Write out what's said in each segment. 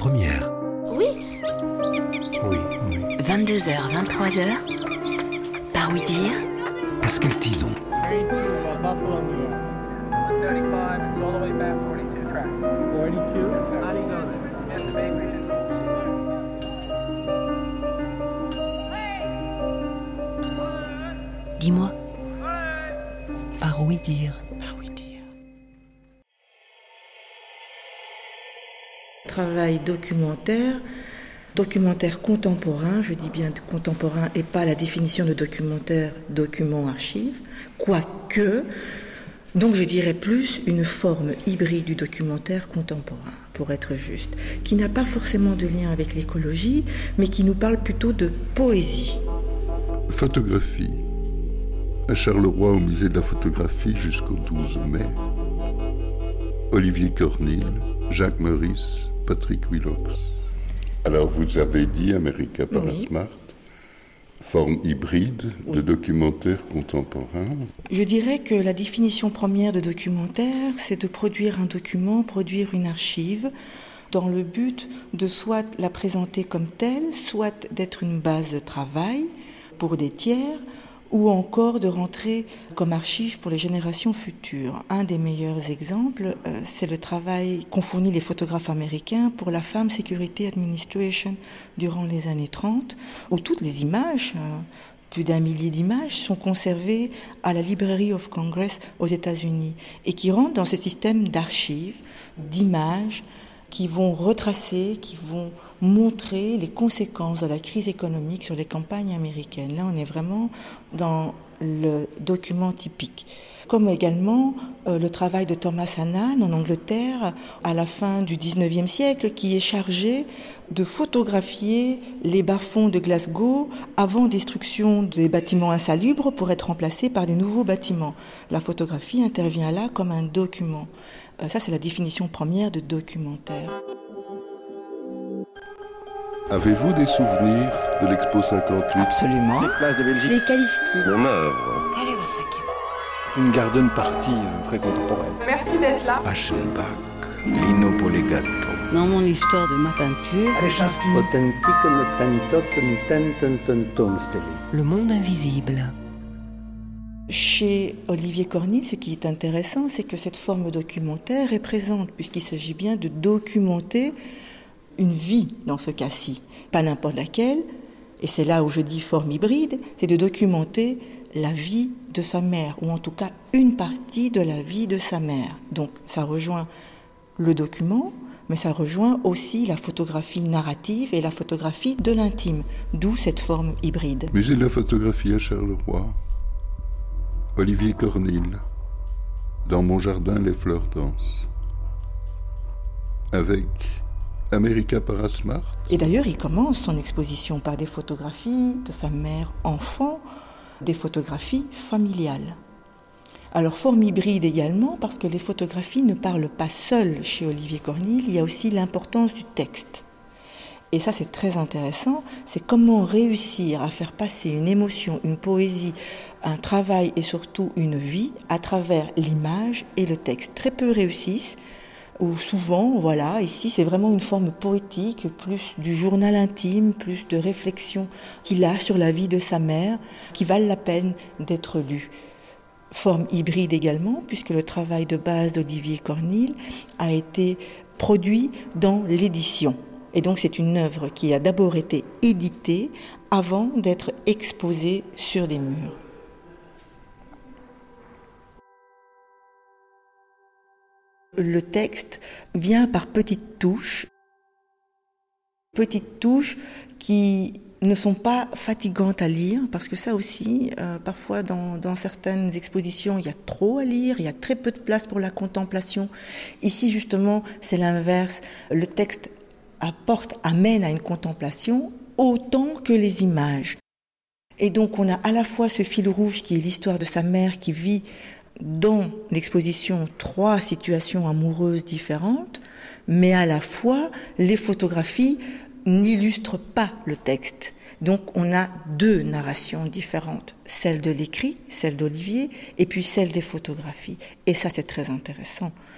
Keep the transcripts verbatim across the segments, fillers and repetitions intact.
première. Oui. Oui, oui. vingt-deux heures, vingt-trois heures. Par oui dire. Pascal Tison. Dis-moi. Par oui dire. Par oui dire. Travail documentaire, documentaire contemporain, je dis bien contemporain et pas la définition de documentaire, document, archive, quoique, donc je dirais plus une forme hybride du documentaire contemporain, pour être juste, qui n'a pas forcément de lien avec l'écologie, mais qui nous parle plutôt de poésie. Photographie. À Charleroi, au musée de la photographie jusqu'au douze mai. Olivier Cornil, Jacques Meurice, Patrick Willox. Alors, vous avez dit America Parasmart, oui. Forme hybride oui. de documentaire contemporain. Je dirais que la définition première de documentaire, c'est de produire un document, produire une archive, dans le but de soit la présenter comme telle, soit d'être une base de travail pour des tiers, ou encore de rentrer comme archive pour les générations futures. Un des meilleurs exemples, euh, c'est le travail qu'ont fourni les photographes américains pour la Farm Security Administration durant les années trente, où toutes les images, euh, plus d'un millier d'images, sont conservées à la Library of Congress aux États-Unis et qui rentrent dans ce système d'archives, d'images, qui vont retracer, qui vont montrer les conséquences de la crise économique sur les campagnes américaines. Là, on est vraiment dans le document typique. Comme également euh, le travail de Thomas Hannan en Angleterre à la fin du dix-neuvième siècle, qui est chargé de photographier les bas-fonds de Glasgow avant destruction des bâtiments insalubres pour être remplacés par des nouveaux bâtiments. La photographie intervient là comme un document. Euh, ça, c'est la définition première de documentaire. Avez-vous des souvenirs de l'Expo cinquante-huit ? Absolument. Petite place de Belgique. Les Kaliski. Mon œuvre. C'est une garden party euh, très contemporaine. Merci d'être là. Aschenbach, Lino Polegato. Dans mon histoire de ma peinture, Le monde invisible. Chez Olivier Cornil, ce qui est intéressant, c'est que cette forme documentaire est présente, puisqu'il s'agit bien de documenter une vie dans ce cas-ci, pas n'importe laquelle, et c'est là où je dis forme hybride, c'est de documenter la vie de sa mère, ou en tout cas une partie de la vie de sa mère. Donc ça rejoint le document, mais ça rejoint aussi la photographie narrative et la photographie de l'intime, d'où cette forme hybride. Musée de la photographie à Charleroi, Olivier Cornil, Dans mon jardin les fleurs dansent, avec America Parasmart. Et d'ailleurs, il commence son exposition par des photographies de sa mère enfant, des photographies familiales. Alors, forme hybride également, parce que les photographies ne parlent pas seules chez Olivier Cornil, il y a aussi l'importance du texte. Et ça, c'est très intéressant, c'est comment réussir à faire passer une émotion, une poésie, un travail et surtout une vie à travers l'image et le texte. Très peu réussissent, ou souvent, voilà, ici c'est vraiment une forme poétique, plus du journal intime, plus de réflexion qu'il a sur la vie de sa mère, qui valent la peine d'être lues. Forme hybride également, puisque le travail de base d'Olivier Cornil a été produit dans l'édition. Et donc c'est une œuvre qui a d'abord été éditée avant d'être exposée sur des murs. Le texte vient par petites touches, petites touches qui ne sont pas fatigantes à lire, parce que ça aussi, euh, parfois dans, dans certaines expositions, il y a trop à lire, il y a très peu de place pour la contemplation. Ici, justement, c'est l'inverse. Le texte apporte, amène à une contemplation autant que les images. Et donc, on a à la fois ce fil rouge qui est l'histoire de sa mère qui vit dans l'exposition trois situations amoureuses différentes, mais à la fois, les photographies n'illustrent pas le texte. Donc on a deux narrations différentes, celle de l'écrit, celle d'Olivier, et puis celle des photographies. Et ça, c'est très intéressant,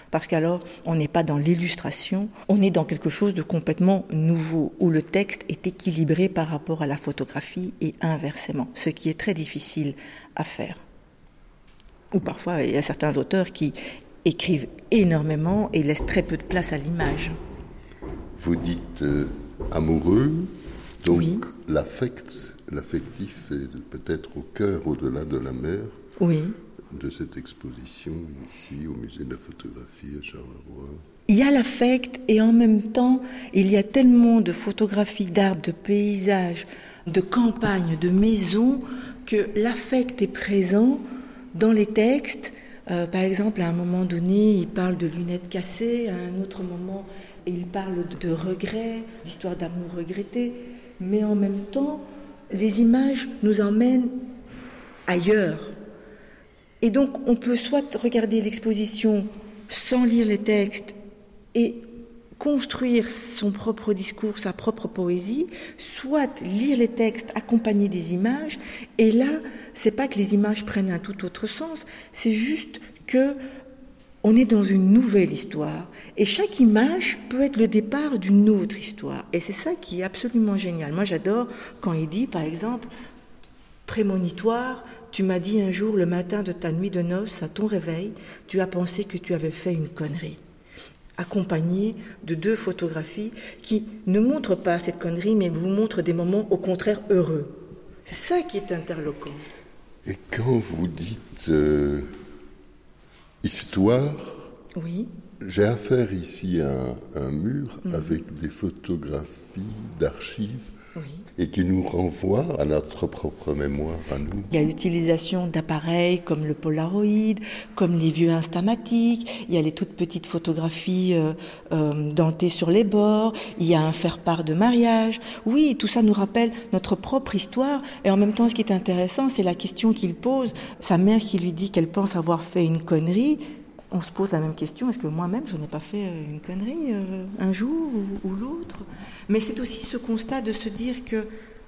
Parce qu'alors, on n'est pas dans l'illustration, on est dans quelque chose de complètement nouveau, où le texte est équilibré par rapport à la photographie et inversement, ce qui est très difficile à faire. Ou parfois, il y a certains auteurs qui écrivent énormément et laissent très peu de place à l'image. Vous dites euh, amoureux, donc oui. l'affect, l'affectif est peut-être au cœur, au-delà de la mer. Oui. De cette exposition ici au musée de la photographie à Charleroi. Il y a l'affect et en même temps, il y a tellement de photographies d'arbres, de paysages, de campagnes, de maisons, que l'affect est présent dans les textes. Euh, par exemple, à un moment donné, il parle de lunettes cassées, à un autre moment, il parle de regrets, d'histoires d'amour regretté, mais en même temps, les images nous emmènent ailleurs. Et donc, on peut soit regarder l'exposition sans lire les textes et construire son propre discours, sa propre poésie, soit lire les textes accompagnés des images. Et là, c'est pas que les images prennent un tout autre sens, c'est juste que on est dans une nouvelle histoire. Et chaque image peut être le départ d'une autre histoire. Et c'est ça qui est absolument génial. Moi, j'adore quand il dit, par exemple, prémonitoire, tu m'as dit un jour, le matin de ta nuit de noces, à ton réveil, tu as pensé que tu avais fait une connerie. Accompagné de deux photographies qui ne montrent pas cette connerie, mais vous montrent des moments au contraire heureux. C'est ça qui est interloquant. Et quand vous dites euh, histoire, oui. J'ai affaire ici à un, un mur mmh. avec des photographies d'archives. Oui. Et qui nous renvoie à notre propre mémoire, à nous. Il y a l'utilisation d'appareils comme le Polaroid, comme les vieux Instamatiques, il y a les toutes petites photographies euh, euh, dentées sur les bords, il y a un faire-part de mariage. Oui, tout ça nous rappelle notre propre histoire, et en même temps, ce qui est intéressant, c'est la question qu'il pose. Sa mère qui lui dit qu'elle pense avoir fait une connerie, on se pose la même question, est-ce que moi-même je n'ai pas fait une connerie euh, un jour ou, ou l'autre ? Mais c'est aussi ce constat de se dire que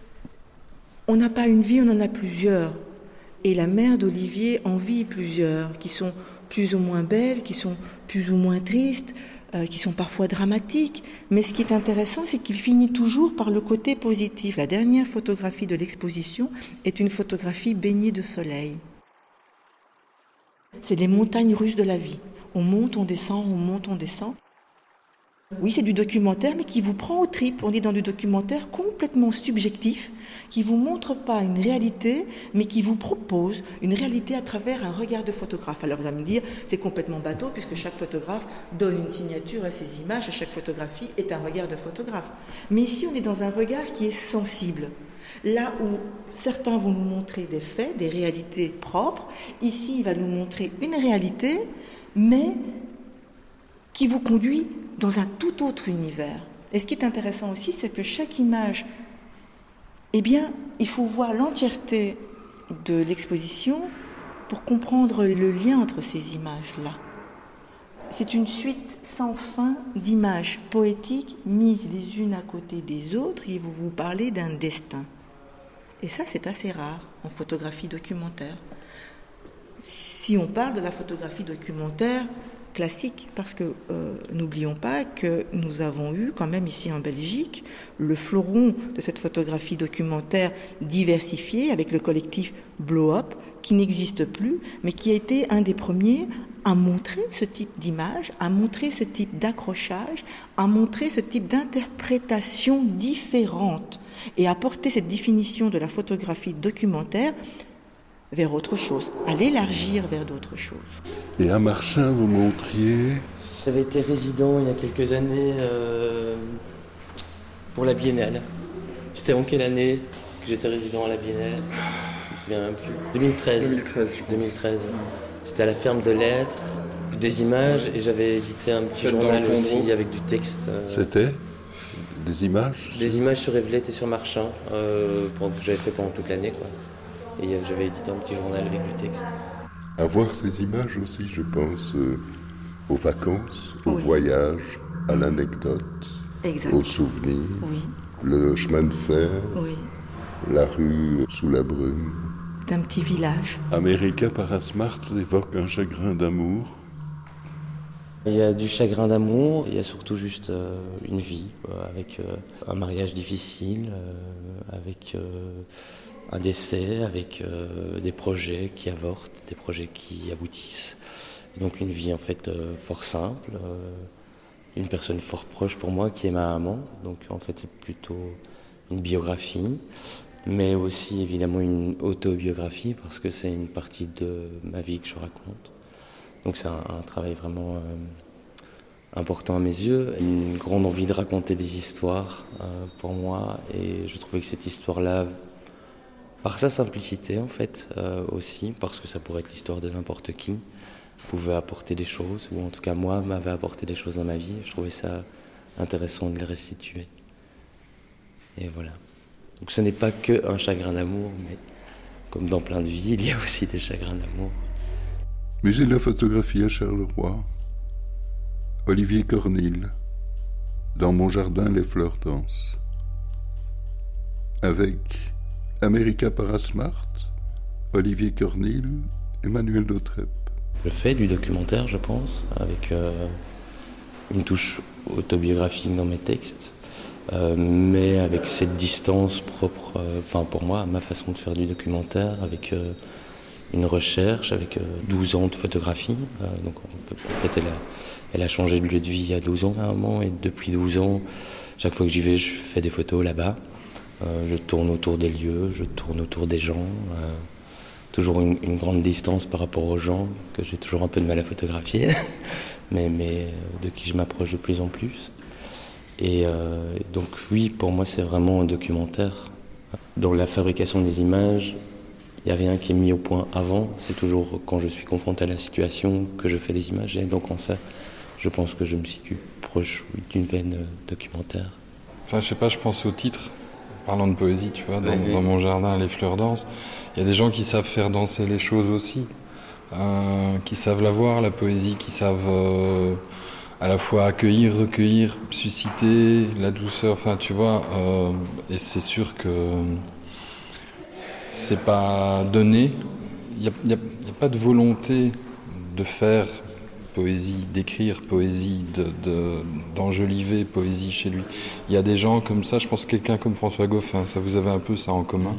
on n'a pas une vie, on en a plusieurs. Et la mère d'Olivier en vit plusieurs, qui sont plus ou moins belles, qui sont plus ou moins tristes, euh, qui sont parfois dramatiques. Mais ce qui est intéressant, c'est qu'il finit toujours par le côté positif. La dernière photographie de l'exposition est une photographie baignée de soleil. C'est les montagnes russes de la vie. On monte, on descend, on monte, on descend. Oui, c'est du documentaire, mais qui vous prend aux tripes. On est dans du documentaire complètement subjectif, qui ne vous montre pas une réalité, mais qui vous propose une réalité à travers un regard de photographe. Alors vous allez me dire, c'est complètement bateau, puisque chaque photographe donne une signature à ses images, et chaque photographie est un regard de photographe. Mais ici, on est dans un regard qui est sensible. Là où certains vont nous montrer des faits, des réalités propres, ici, il va nous montrer une réalité, mais qui vous conduit dans un tout autre univers. Et ce qui est intéressant aussi, c'est que chaque image, eh bien, il faut voir l'entièreté de l'exposition pour comprendre le lien entre ces images-là. C'est une suite sans fin d'images poétiques mises les unes à côté des autres et vous vous parlez d'un destin. Et ça, c'est assez rare en photographie documentaire. Si on parle de la photographie documentaire classique, parce que euh, n'oublions pas que nous avons eu quand même ici en Belgique le fleuron de cette photographie documentaire diversifiée avec le collectif Blow Up, qui n'existe plus, mais qui a été un des premiers à montrer ce type d'image, à montrer ce type d'accrochage, à montrer ce type d'interprétation différente et à porter cette définition de la photographie documentaire vers autre chose, à l'élargir vers d'autres choses. Et à Marchand, vous montriez... J'avais été résident il y a quelques années euh, pour la Biennale. C'était en quelle année que j'étais résident à la Biennale ? Je me souviens même plus. deux mille treize. deux mille treize, je pense. deux mille treize. C'était à la ferme de lettres, des images, et j'avais édité un petit Faites journal aussi avec du texte. Euh, C'était des images Des images sur Evelette et sur Marchand, euh, pour, que j'avais fait pendant toute l'année, quoi. Et euh, j'avais édité un petit journal avec du texte. À voir ces images aussi, je pense, euh, aux vacances, au oui. voyage, à l'anecdote, exact. Aux souvenirs, oui. Le chemin de fer, oui. La rue sous la brume. C'est un petit village. America Parasmart évoque un chagrin d'amour. Il y a du chagrin d'amour, il y a surtout juste euh, une vie, quoi, avec euh, un mariage difficile, euh, avec euh, un décès, avec euh, des projets qui avortent, des projets qui aboutissent. Et donc une vie en fait euh, fort simple, euh, une personne fort proche pour moi qui est ma maman. Donc en fait c'est plutôt une biographie, mais aussi évidemment une autobiographie parce que c'est une partie de ma vie que je raconte. Donc c'est un, un travail vraiment euh, important à mes yeux, une grande envie de raconter des histoires euh, pour moi, et je trouvais que cette histoire-là, par sa simplicité en fait euh, aussi, parce que ça pourrait être l'histoire de n'importe qui, pouvait apporter des choses, ou en tout cas moi m'avait apporté des choses dans ma vie, et je trouvais ça intéressant de les restituer. Et voilà. Donc ce n'est pas qu'un chagrin d'amour, mais comme dans plein de vies, il y a aussi des chagrins d'amour. Musée de la photographie à Charleroi, Olivier Cornil, Dans mon jardin, les fleurs dansent. Avec America Parasmart, Olivier Cornil, Emmanuel Dautrep. Je fais du documentaire, je pense, avec euh, une touche autobiographique dans mes textes, euh, mais avec cette distance propre, euh, enfin pour moi, à ma façon de faire du documentaire, avec euh, une recherche, avec euh, douze ans de photographie. Euh, donc on peut, en fait, elle a, elle a changé de lieu de vie il y a douze ans, à un moment, et depuis douze ans, chaque fois que j'y vais, je fais des photos là-bas. Euh, je tourne autour des lieux, je tourne autour des gens. Euh, toujours une, une grande distance par rapport aux gens, que j'ai toujours un peu de mal à photographier, mais, mais de qui je m'approche de plus en plus. Et euh, donc oui, pour moi, c'est vraiment un documentaire. Dans la fabrication des images, il n'y a rien qui est mis au point avant. C'est toujours quand je suis confronté à la situation que je fais des images. Et donc en ça, je pense que je me situe proche d'une veine documentaire. Enfin, je sais pas, je pense au titre. Parlant de poésie, tu vois, dans, oui, oui. dans mon jardin, les fleurs dansent. Il y a des gens qui savent faire danser les choses aussi, euh, qui savent la voir, la poésie, qui savent euh, à la fois accueillir, recueillir, susciter la douceur. Enfin, tu vois, euh, et c'est sûr que c'est pas donné. Il n'y a, y a, y a pas de volonté de faire poésie, d'écrire poésie, de, de, d'enjoliver poésie chez lui. Il y a des gens comme ça, je pense que quelqu'un comme François Goffin, ça vous avez un peu ça en commun.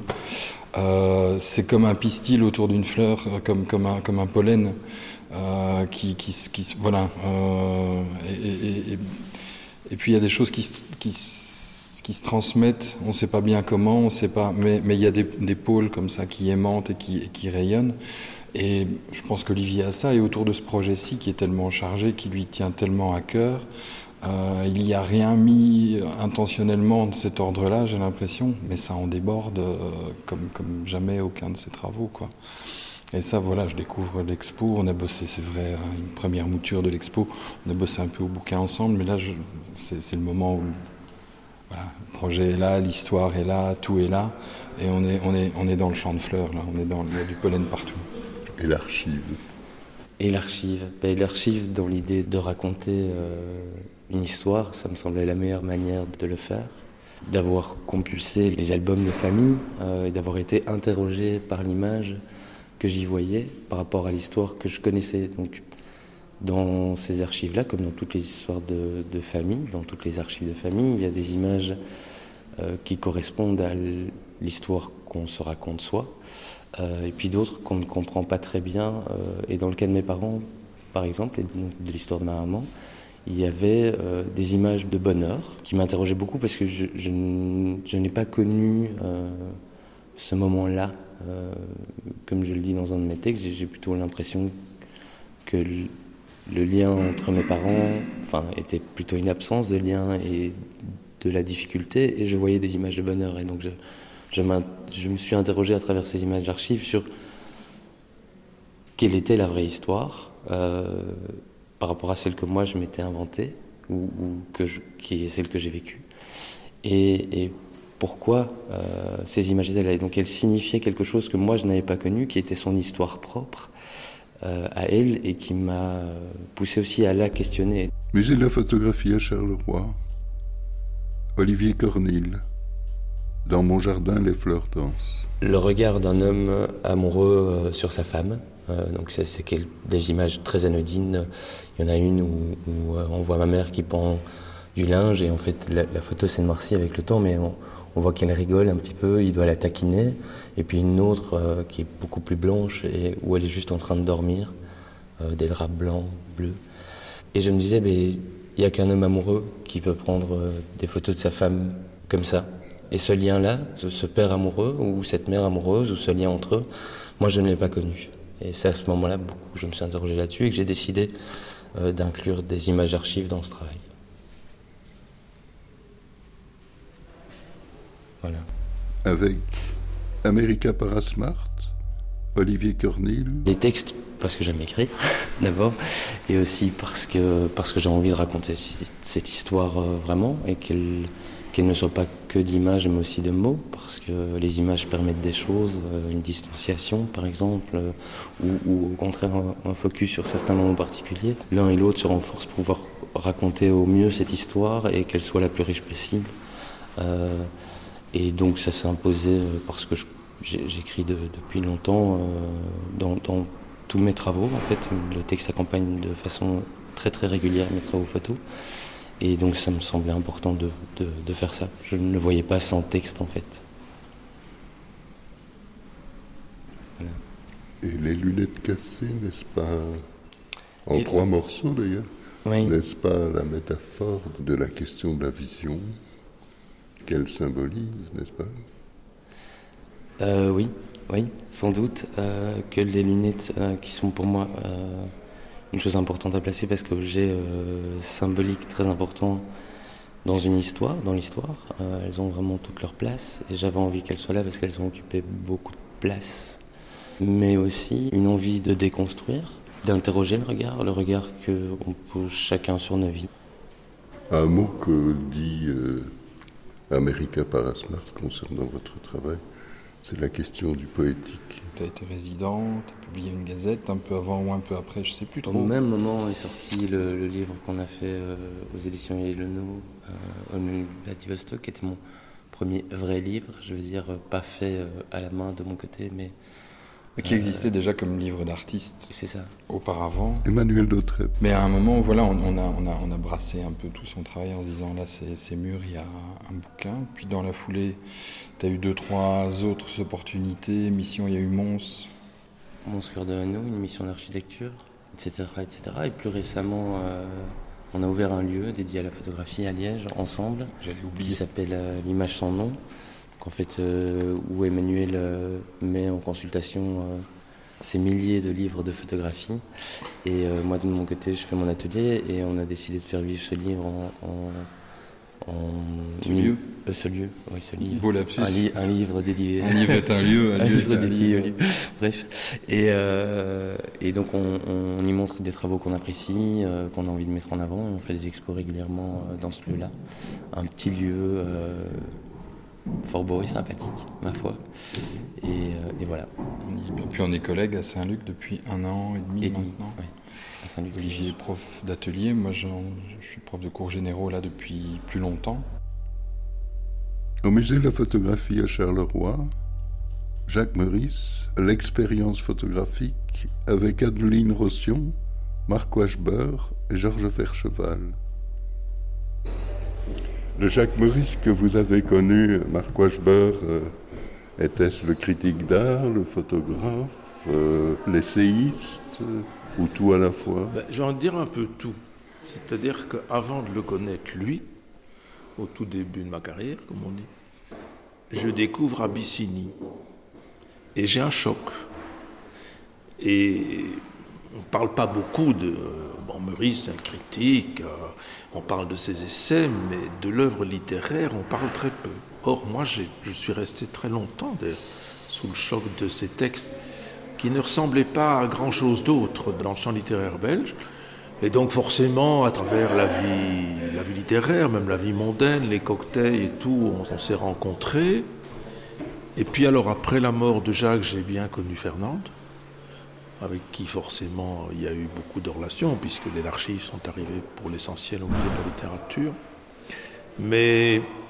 Euh, c'est comme un pistil autour d'une fleur, comme, comme, un, comme un pollen, euh, qui, qui, qui, voilà. Euh, et, et, et, et puis il y a des choses qui, qui, qui se transmettent, on ne sait pas bien comment, on sait pas, mais, mais il y a des, des pôles comme ça qui aimantent et qui, et qui rayonnent. Et je pense qu'Olivier a ça, et autour de ce projet-ci qui est tellement chargé, qui lui tient tellement à cœur, euh, il n'y a rien mis intentionnellement de cet ordre-là, j'ai l'impression, mais ça en déborde euh, comme, comme jamais aucun de ses travaux, quoi. Et ça, voilà, je découvre l'expo, on a bossé, c'est vrai, une première mouture de l'expo, on a bossé un peu au bouquin ensemble, mais là, je, c'est, c'est le moment où voilà, le projet est là, l'histoire est là, tout est là, et on est, on est, on est dans le champ de fleurs, là, on est dans, il y a du pollen partout. Et l'archive. Et l'archive. Ben, l'archive, dans l'idée de raconter euh, une histoire, ça me semblait la meilleure manière de le faire. D'avoir compulsé les albums de famille euh, et d'avoir été interrogé par l'image que j'y voyais par rapport à l'histoire que je connaissais. Donc, dans ces archives-là, comme dans toutes les histoires de, de famille, dans toutes les archives de famille, il y a des images euh, qui correspondent à l'histoire qu'on se raconte soi. Euh, et puis d'autres qu'on ne comprend pas très bien. Euh, et dans le cas de mes parents, par exemple, et de l'histoire de ma maman, il y avait euh, des images de bonheur qui m'interrogeaient beaucoup parce que je, je, je n'ai pas connu euh, ce moment-là. Euh, comme je le dis dans un de mes textes, j'ai, j'ai plutôt l'impression que le, le lien entre mes parents, enfin, était plutôt une absence de lien et de la difficulté, et je voyais des images de bonheur. Et donc je, je, je me suis interrogé à travers ces images d'archives sur quelle était la vraie histoire euh, par rapport à celle que moi je m'étais inventée, ou, ou que je, qui est celle que j'ai vécue. Et, et pourquoi euh, ces images étaient là. Et donc elles signifiaient quelque chose que moi je n'avais pas connu, qui était son histoire propre euh, à elle, et qui m'a poussé aussi à la questionner. Musée de la photographie à Charleroi, Olivier Cornil, Dans mon jardin, les fleurs dansent. Le regard d'un homme amoureux sur sa femme. Euh, donc c'est, c'est des images très anodines. Il y en a une où, où on voit ma mère qui pend du linge et en fait la, la photo s'est noircie avec le temps, mais on, on voit qu'elle rigole un petit peu, il doit la taquiner. Et puis une autre euh, qui est beaucoup plus blanche et où elle est juste en train de dormir, euh, des draps blancs, bleus. Et je me disais, mais il n'y a qu'un homme amoureux qui peut prendre euh, des photos de sa femme comme ça. Et ce lien-là, ce, ce père amoureux ou cette mère amoureuse ou ce lien entre eux, moi je ne l'ai pas connu. Et c'est à ce moment-là beaucoup que je me suis interrogé là-dessus et que j'ai décidé euh, d'inclure des images d'archives dans ce travail. Voilà. Avec America Parasmart, Olivier Cornil. Les textes, parce que j'aime écrire, d'abord, et aussi parce que, parce que j'ai envie de raconter cette histoire euh, vraiment, et qu'elle, qu'elle ne soit pas que d'images, mais aussi de mots, parce que les images permettent des choses, euh, une distanciation, par exemple, euh, ou, ou au contraire un, un focus sur certains moments particuliers. L'un et l'autre se renforcent pour pouvoir raconter au mieux cette histoire et qu'elle soit la plus riche possible. Euh, Et donc ça s'est imposé parce que je, j'ai, j'écris de, depuis longtemps euh, dans, dans tous mes travaux. En fait, le texte accompagne de façon très très régulière mes travaux photos. Et donc ça me semblait important de, de, de faire ça. Je ne le voyais pas sans texte en fait. Voilà. Et les lunettes cassées, n'est-ce pas, en Et... trois morceaux d'ailleurs, oui. N'est-ce pas la métaphore de la question de la vision qu'elle symbolise, n'est-ce pas? euh, Oui, oui, sans doute euh, que les lunettes euh, qui sont pour moi euh, une chose importante à placer parce qu'objet euh, symbolique très important dans une histoire, dans l'histoire. Euh, elles ont vraiment toute leur place et j'avais envie qu'elles soient là parce qu'elles ont occupé beaucoup de place. Mais aussi une envie de déconstruire, d'interroger le regard, le regard qu'on pose chacun sur nos vies. Un mot que dit euh, America Parasmart concernant votre travail, c'est la question du poétique. Tu as été résident, tu as publié une gazette un peu avant ou un peu après, je ne sais plus trop. Au même moment est sorti le, le livre qu'on a fait euh, aux éditions Yelleno, euh, Om Vladivostok, qui était mon premier vrai livre, je veux dire pas fait euh, à la main de mon côté, mais... mais qui existait euh, déjà comme livre d'artiste. C'est ça. Auparavant. Emmanuel Dautrep. Mais à un moment, voilà, on, on, a, on, a, on a brassé un peu tout son travail en se disant, là, c'est, c'est mûr, il y a un bouquin. Puis dans la foulée, tu as eu deux, trois autres opportunités. Mission, il y a eu Mons. Mons Cœur de Hanau, une mission d'architecture, et cetera, et cetera. Et plus récemment, euh, on a ouvert un lieu dédié à la photographie à Liège, ensemble, J'allais oublier. Qui s'appelle euh, L'Image sans nom. En fait, euh, où Emmanuel euh, met en consultation euh, ces milliers de livres de photographie. Et euh, moi, de mon côté, je fais mon atelier et on a décidé de faire vivre ce livre en... en, en ce lieu euh, Ce lieu, oui, ce livre. Beau lapsus. Un, li- un livre dédié... Un livre est un lieu, un, un lieu livre est un dédié lieu. au livre. Bref. Et, euh, et donc, on, on y montre des travaux qu'on apprécie, euh, qu'on a envie de mettre en avant. Et on fait des expos régulièrement euh, dans ce lieu-là. Un petit lieu... Euh, fort beau et sympathique, ma foi. Et, euh, et voilà. Et puis on est collègues à Saint-Luc depuis un an et demi et maintenant. Oui, à Saint-Luc. Olivier est prof d'atelier, moi je suis prof de cours généraux là depuis plus longtemps. Au musée de la photographie à Charleroi, Jacques Meurice, l'expérience photographique avec Adeline Rossian, Marc Wachber et Georges Vercheval. Le Jacques Meurice que vous avez connu, Marc Wachber, euh, était-ce le critique d'art, le photographe, euh, l'essayiste, euh, ou tout à la fois? ben, J'ai envie de dire un peu tout. C'est-à-dire qu'avant de le connaître, lui, au tout début de ma carrière, comme on dit, je découvre Abyssinie. Et j'ai un choc. Et on ne parle pas beaucoup de... Bon, Meurice, c'est un critique... Euh, on parle de ses essais, mais de l'œuvre littéraire, on parle très peu. Or, moi, j'ai, je suis resté très longtemps sous le choc de ces textes qui ne ressemblaient pas à grand-chose d'autre dans le champ littéraire belge. Et donc, forcément, à travers la vie, la vie littéraire, même la vie mondaine, les cocktails et tout, on, on s'est rencontrés. Et puis, alors, après la mort de Jacques, j'ai bien connu Fernande, avec qui forcément il y a eu beaucoup de relations, puisque les archives sont arrivées pour l'essentiel au milieu de la littérature. Mais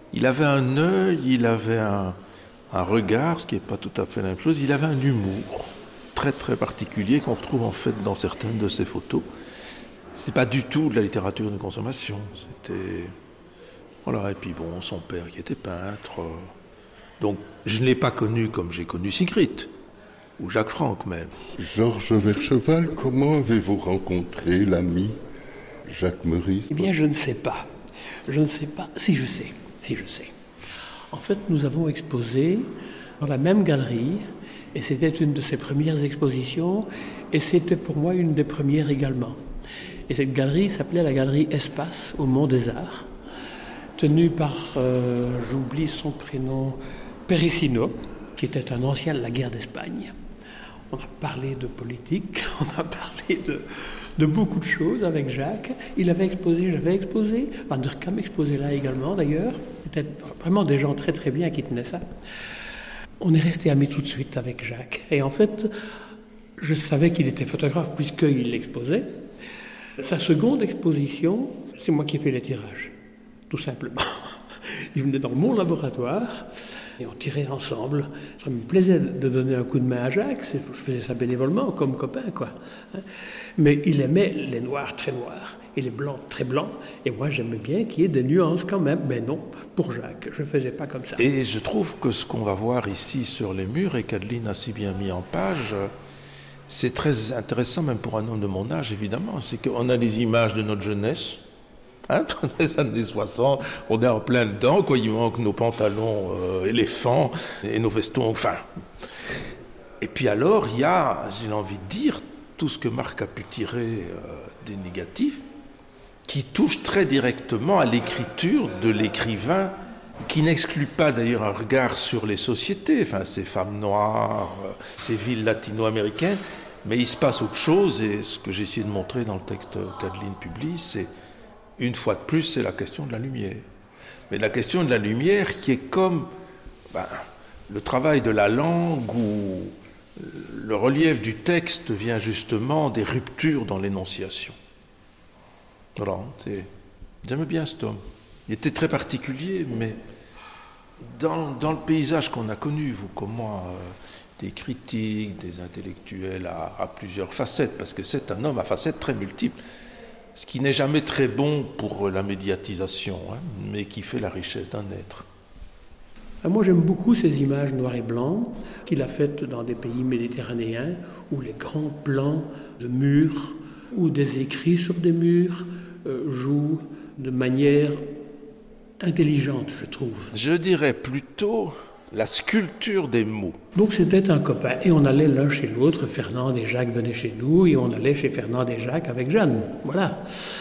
Il avait un œil, il avait un, un regard, ce qui n'est pas tout à fait la même chose. Il avait un humour très très particulier qu'on retrouve en fait dans certaines de ses photos. C'était pas du tout de la littérature de consommation. C'était voilà. Et puis bon, son père qui était peintre. Donc je ne l'ai pas connu comme j'ai connu Sigrid ou Jacques Franck même. Georges Vercheval, comment avez-vous rencontré l'ami Jacques Meurice? Eh bien, je ne sais pas. Je ne sais pas. Si, je sais. Si, je sais. En fait, nous avons exposé dans la même galerie, et c'était une de ses premières expositions, et c'était pour moi une des premières également. Et cette galerie s'appelait la galerie Espace, au Mont des Arts, tenue par, euh, j'oublie son prénom, Pericino, qui était un ancien de la guerre d'Espagne. On a parlé de politique, on a parlé de, de beaucoup de choses avec Jacques. Il avait exposé, j'avais exposé, Van der Kam exposait là également d'ailleurs. C'était vraiment des gens très très bien qui tenaient ça. On est resté amis tout de suite avec Jacques. Et en fait, je savais qu'il était photographe puisqu'il l'exposait. Sa seconde exposition, c'est moi qui ai fait les tirages, tout simplement. Il venait dans mon laboratoire. Et on tirait ensemble. Ça me plaisait de donner un coup de main à Jacques. Je faisais ça bénévolement, comme copain, quoi. Mais il aimait les noirs très noirs et les blancs très blancs. Et moi, j'aimais bien qu'il y ait des nuances quand même. Mais non, pour Jacques, je ne faisais pas comme ça. Et je trouve que ce qu'on va voir ici sur les murs, et qu'Adeline a si bien mis en page, c'est très intéressant, même pour un homme de mon âge, évidemment. C'est qu'on a les images de notre jeunesse. Hein, dans les années soixante, on est en plein dedans, quoi. Il manque nos pantalons euh, éléphants et nos vestons, enfin. Et puis alors, il y a, j'ai envie de dire, tout ce que Marc a pu tirer euh, des négatifs, qui touche très directement à l'écriture de l'écrivain, qui n'exclut pas d'ailleurs un regard sur les sociétés, enfin, ces femmes noires, euh, ces villes latino-américaines, mais il se passe autre chose, et ce que j'ai essayé de montrer dans le texte qu'Adeline publie, c'est une fois de plus, c'est la question de la lumière. Mais la question de la lumière qui est comme ben, le travail de la langue où le relief du texte vient justement des ruptures dans l'énonciation. Voilà, c'est... j'aime bien cet homme. Il était très particulier, mais dans, dans le paysage qu'on a connu, vous comme moi, euh, des critiques, des intellectuels à, à plusieurs facettes, parce que c'est un homme à facettes très multiples. Ce qui n'est jamais très bon pour la médiatisation, hein, mais qui fait la richesse d'un être. Moi, j'aime beaucoup ces images noires et blancs qu'il a faites dans des pays méditerranéens, où les grands plans de murs ou des écrits sur des murs euh, jouent de manière intelligente, je trouve. Je dirais plutôt la sculpture des mots. Donc c'était un copain, et on allait l'un chez l'autre. Fernand et Jacques venaient chez nous, et on allait chez Fernand et Jacques avec Jeanne, voilà.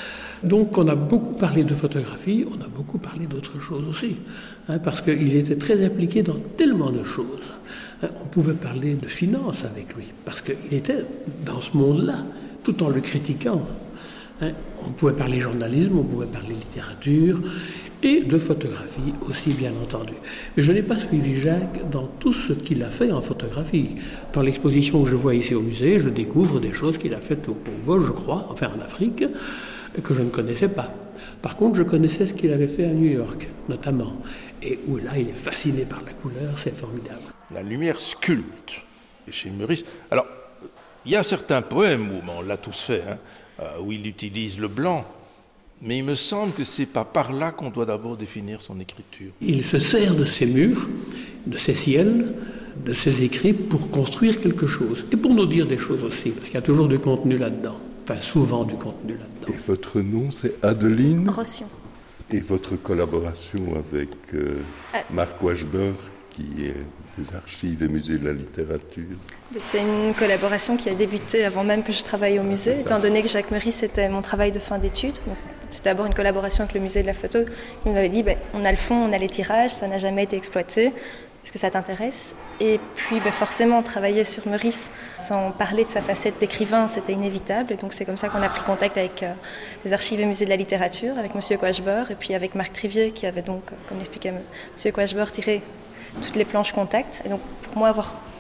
Donc on a beaucoup parlé de photographie, on a beaucoup parlé d'autres choses aussi, hein, parce qu'il était très impliqué dans tellement de choses. Hein, on pouvait parler de finance avec lui, parce qu'il était dans ce monde-là, tout en le critiquant. Hein, on pouvait parler journalisme, on pouvait parler littérature, et de photographie aussi, bien entendu. Mais je n'ai pas suivi Jacques dans tout ce qu'il a fait en photographie. Dans l'exposition que je vois ici au musée, je découvre des choses qu'il a faites au Congo, je crois, enfin en Afrique, que je ne connaissais pas. Par contre, je connaissais ce qu'il avait fait à New York, notamment, et où là, il est fasciné par la couleur, c'est formidable. La lumière sculpte, et chez Meurice. Alors, il y a certains poèmes, où on l'a tous fait, hein, où il utilise le blanc, mais il me semble que c'est pas par là qu'on doit d'abord définir son écriture. Il se sert de ces murs, de ces ciels, de ces écrits pour construire quelque chose, et pour nous dire des choses aussi, parce qu'il y a toujours du contenu là-dedans. Enfin, souvent du contenu là-dedans. Et votre nom, c'est Adeline Rossian. Et votre collaboration avec euh, ah. Marc Wachber, qui est des archives et musées de la littérature? C'est une collaboration qui a débuté avant même que je travaille au musée, étant donné que Jacques Meurice, c'était mon travail de fin d'études. C'était d'abord une collaboration avec le musée de la photo. Il m'avait dit, ben, on a le fond, on a les tirages, ça n'a jamais été exploité. Est-ce que ça t'intéresse? Et puis ben, forcément, travailler sur Meurice sans parler de sa facette d'écrivain, c'était inévitable. Et donc c'est comme ça qu'on a pris contact avec euh, les archives et musées de la littérature, avec M. Quachber, et puis avec Marc Trivier, qui avait donc, comme l'expliquait M. Quachber, tiré toutes les planches contact. Et donc pour moi, avoir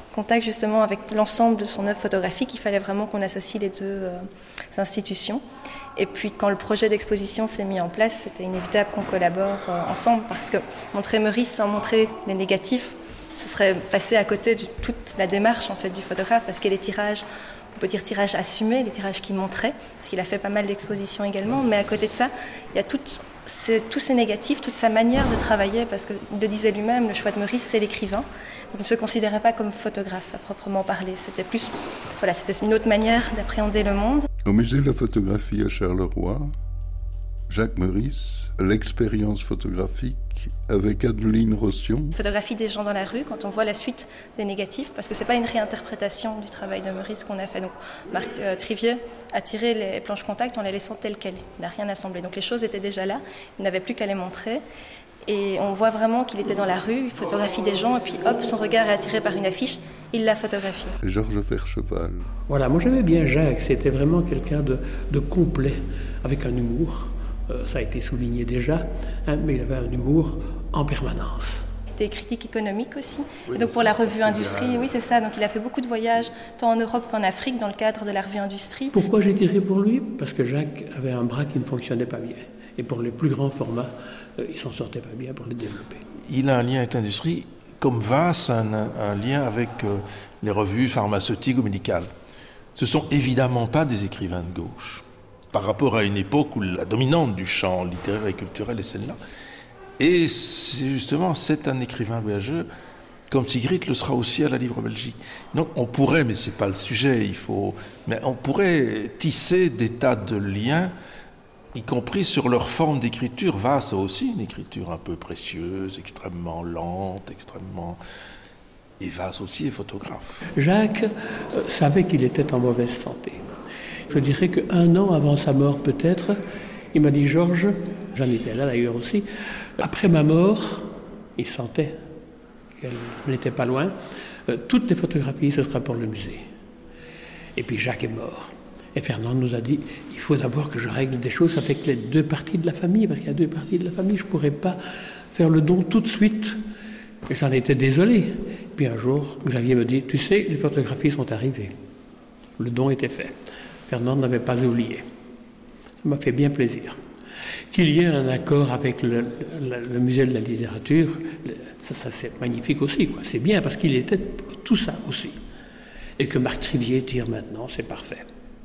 contact justement avec l'ensemble de son œuvre photographique, il fallait vraiment qu'on associe les deux euh, institutions. Et puis quand le projet d'exposition s'est mis en place, c'était inévitable qu'on collabore euh, ensemble, parce que montrer Meurice sans montrer les négatifs, ce serait passer à côté de toute la démarche en fait du photographe, parce que les tirages, on peut dire tirages assumés, les tirages qu'il montrait, parce qu'il a fait pas mal d'expositions également, mais à côté de ça, il y a toutes ces, tous ces négatifs, toute sa manière de travailler, parce qu'il le disait lui-même, le choix de Meurice, c'est l'écrivain. Donc, il ne se considérait pas comme photographe à proprement parler, c'était plus, voilà, c'était une autre manière d'appréhender le monde. Au musée de la photographie à Charleroi, Jacques Meurice, l'expérience photographique avec Adeline Rossian. Photographie des gens dans la rue, quand on voit la suite des négatifs, parce que ce n'est pas une réinterprétation du travail de Meurice qu'on a fait. Donc Marc euh, Trivier a tiré les planches contact en les laissant telles quelles. Il n'a rien assemblé. Donc les choses étaient déjà là, il n'avait plus qu'à les montrer. Et on voit vraiment qu'il était dans la rue, il photographie des gens, et puis hop, son regard est attiré par une affiche, il la photographie. Georges Vercheval. Voilà, moi j'aimais bien Jacques, c'était vraiment quelqu'un de, de complet, avec un humour. Euh, ça a été souligné déjà, hein, mais il avait un humour en permanence. Des critiques économiques aussi. Oui, et donc pour la revue Industrie, oui c'est ça, donc il a fait beaucoup de voyages, tant en Europe qu'en Afrique, dans le cadre de la revue Industrie. Pourquoi j'ai tiré pour lui ? Parce que Jacques avait un bras qui ne fonctionnait pas bien. Et pour les plus grands formats, euh, il s'en sortait pas bien pour les développer. Il a un lien avec l'industrie, comme Vasse a un, un lien avec euh, les revues pharmaceutiques ou médicales. Ce sont évidemment pas des écrivains de gauche, par rapport à une époque où la dominante du champ littéraire et culturel est celle-là. Et c'est justement, c'est un écrivain voyageur, comme Sigrid le sera aussi à la Livre Belgique. Donc on pourrait, mais c'est pas le sujet, il faut, mais on pourrait tisser des tas de liens, y compris sur leur forme d'écriture. Vasse a aussi une écriture un peu précieuse, extrêmement lente, extrêmement... Et Vasse aussi est photographe. Jacques euh, savait qu'il était en mauvaise santé. Je dirais qu'un an avant sa mort peut-être, il m'a dit « Georges », j'en étais là d'ailleurs aussi, après ma mort, il sentait qu'elle n'était pas loin, euh, toutes les photographies, ce sera pour le musée. Et puis Jacques est mort. Et Fernand nous a dit « Il faut d'abord que je règle des choses avec les deux parties de la famille, parce qu'il y a deux parties de la famille, je ne pourrais pas faire le don tout de suite. » Et j'en étais désolé. Puis un jour, Xavier me dit « Tu sais, les photographies sont arrivées. Le don était fait. » Fernand n'avait pas oublié. Ça m'a fait bien plaisir. Qu'il y ait un accord avec le, le, le musée de la littérature, ça, ça c'est magnifique aussi, quoi. C'est bien parce qu'il était tout ça aussi. Et que Marc Trivier tire maintenant, c'est parfait.